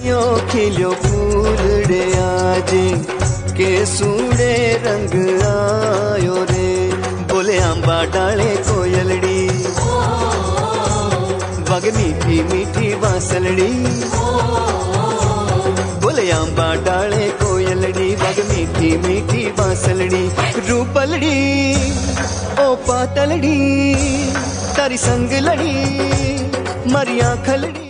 यो खिलो फूलड़े आजे के सूड़े रंग आयो रे। बोले आंबा डाले कोयलड़ी वग मीठी मीठी बांसलड़ी। बोले आंबा डाले कोयलड़ी वग मीठी मीठी बांसलड़ी। रूपलड़ी ओ पातलड़ी तारी संग लड़ी मरिया खलड़ी।